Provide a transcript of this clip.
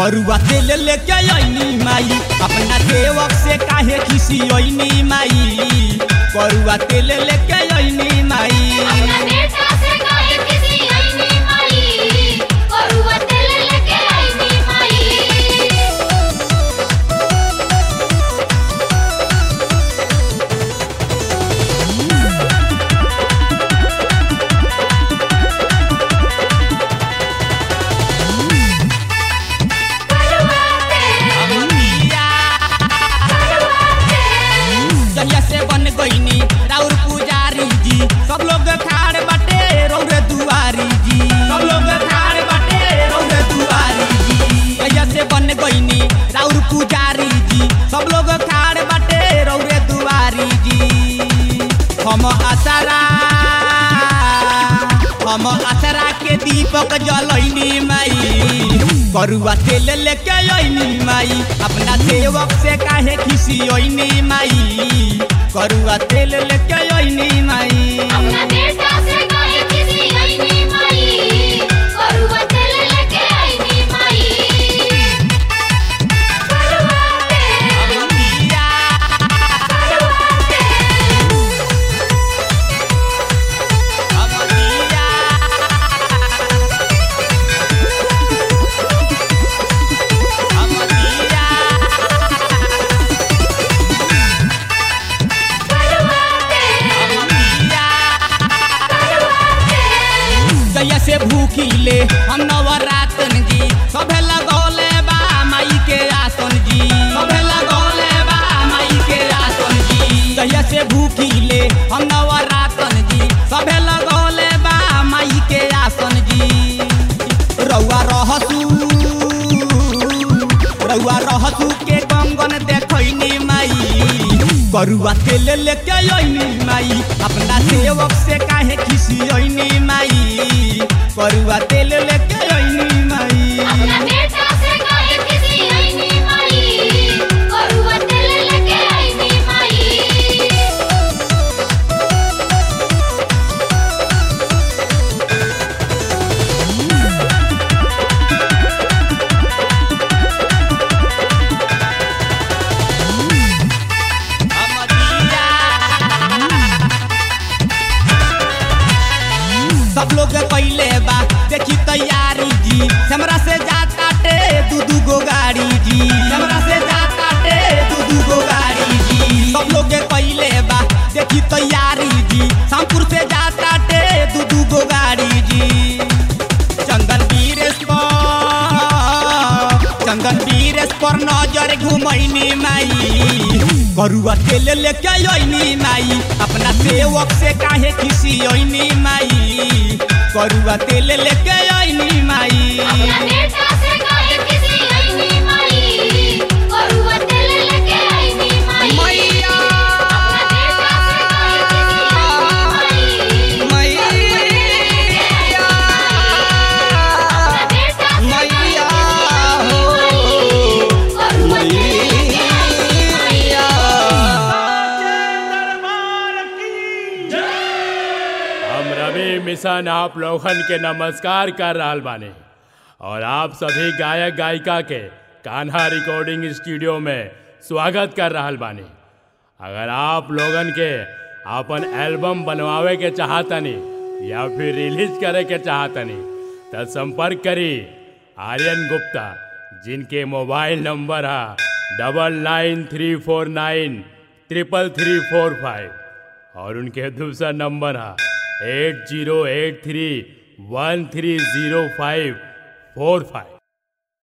करुआ तेल लेके आईनी माई अपना सेवक से काहे खिसी आईनी माई करुआ तेल लेके आईनी माई अपना बेटा से काहे किसी आईनी माई करुआ तेल लेके आईनी माई जलिया से बन गईनी राउर पुजारी जी सब लोग खाड़ बाटे रौरे दुआरी जी सब लोग खाड़ बाटे रौरे दुआरी जी जलिया से बन गईनी राउर पुजारी जी सब लोग खाड़ बाटे रौरे दुआरी जी हम आसरा के दीपक जलैनी माई करुआ तेल लेके आईनी माई अपना सेवक से काहे खिसी आईनी माई करुआ तेल लेके आईनी माई अपना बेटा से काहे किसी आईनी माई करुआ तेल लेके आईनी माई से भूखिले हम नवरातन जी सभे लगौले बा माई के आसन जी सभे लगौले बा माई के आसन जी दया से भूखिले हम नवरातन जी सभे लगौले बा माई के आसन जी रउआ रहसू के कंगन देखैनी माई करुआ तेल लेके आईनी माई अपना सेवक से काहे खिसी आईनी माई करुआ तेल लेके आईनी माई अपना बेटा से काहे किसी आईनी माई करुआ तेल लेके आईनी माई सब लोग पहले बा देखी तैयारी जी हमरा से जाता टे दू गो गाड़ी जी हमरा से जाता टे दू गो गाड़ी जी सब लोग पहले बा देखी तैयारी जी शामपुर से जाता टे दू गो गाड़ी जी चंदन बीरेश पर नजर घुमैनी माई करुआ तेल लेके आईनी माई अपना सेवक से काहे खिसी आईनी माई करुआ तेल लेके आईनी माई अपना बेटा से काहे किसी आईनी माई करुआ तेल लेके आईनी माई मैया अपना बेटा से काहे किसी आईनी माई अपना बेटा से मैया करुआ तेल लेके आईनी हम रवि मिशन आप लोगन के नमस्कार कर रहल बानी और आप सभी गायक गायिका के कान्हा रिकॉर्डिंग स्टूडियो में स्वागत कर रहल बानी। अगर आप लोगन के अपन एल्बम बनवावे के चाहतनी या फिर रिलीज करे के चाहतनी तो संपर्क करी आर्यन गुप्ता जिनके मोबाइल नंबर है 9934933345 और उनके दूसरा नंबर है 8083130545।